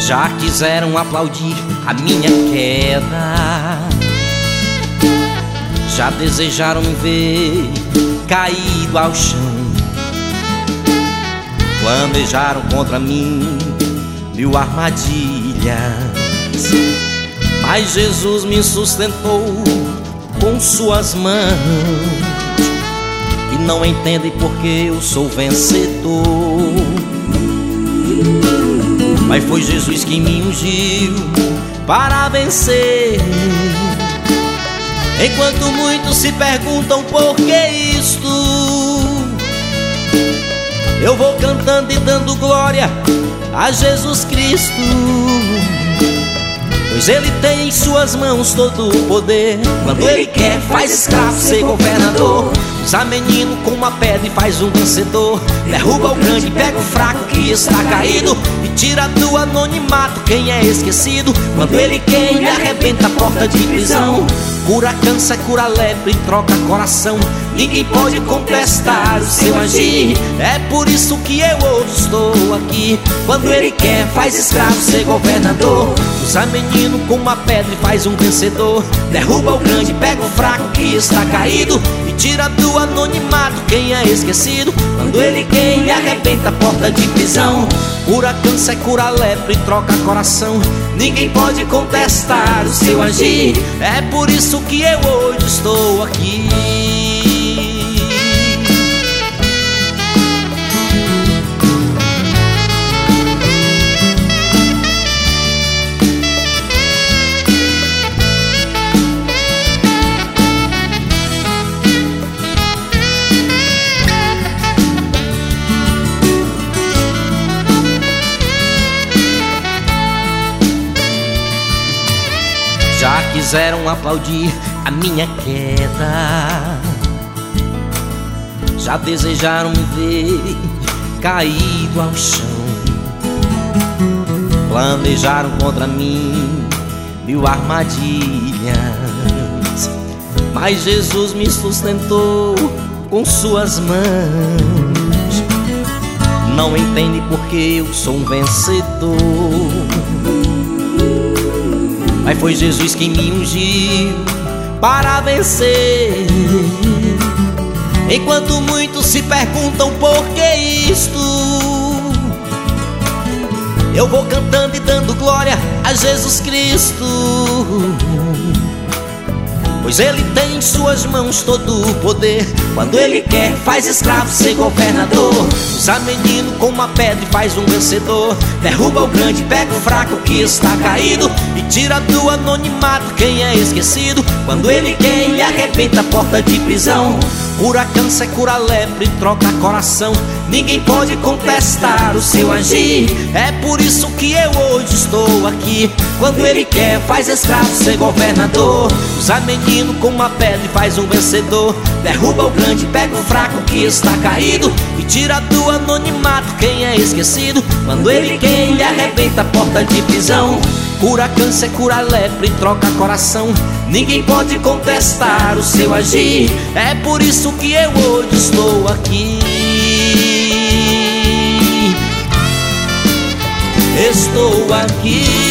Já quiseram aplaudir a minha queda, já desejaram me ver caído ao chão, planejaram contra mim mil armadilhas, mas Jesus me sustentou com suas mãos. E não entendem porque eu sou vencedor, mas foi Jesus quem me ungiu para vencer. Enquanto muitos se perguntam por que isto, eu vou cantando e dando glória a Jesus Cristo, pois Ele tem em suas mãos todo o poder. Quando Ele quer, faz escravo ser governador. Usa menino com uma pedra e faz um vencedor. Derruba o grande, pega o fraco que está caído e tira do anonimato quem é esquecido. Quando Ele quer, Ele arrebenta a porta de prisão. Cura câncer, cura lepra e troca coração. Ninguém pode contestar o seu agir. É por isso que eu hoje estou aqui. Quando Ele quer, faz escravo ser governador. Usa menino com uma pedra e faz um vencedor. Derruba o grande, pega o fraco que está caído e tira do anonimato quem é esquecido. Quando Ele quer, Ele arrebenta a porta de prisão. Cura câncer, cura lepra e troca coração. Ninguém pode contestar o seu agir. É por isso que eu hoje estou aqui. Já quiseram aplaudir a minha queda, já desejaram me ver caído ao chão, planejaram contra mim mil armadilhas, mas Jesus me sustentou com suas mãos. Não entende porque eu sou um vencedor, mas foi Jesus quem me ungiu para vencer. Enquanto muitos se perguntam por que isto, eu vou cantando e dando glória a Jesus Cristo, pois Ele tem em suas mãos todo o poder. Quando Ele quer, faz escravo ser governador. Usa menino com uma pedra e faz um vencedor. Derruba o grande, pega o fraco que está caído e tira do anonimato quem é esquecido. Quando Ele quer, Ele arrebenta a porta de prisão. Cura câncer, cura lepra e troca coração. Ninguém pode contestar o seu agir. É por isso que eu hoje estou aqui. Quando Ele quer, faz escravo ser governador. Usa menino com uma pedra e faz um vencedor. Derruba o grande, pega o fraco que está caído e tira do anonimato quem é esquecido. Quando Ele quer, Ele arrebenta a porta de prisão. Cura câncer, cura lepra e troca coração. Ninguém pode contestar o seu agir. É por isso que eu hoje estou aqui. Estou aqui.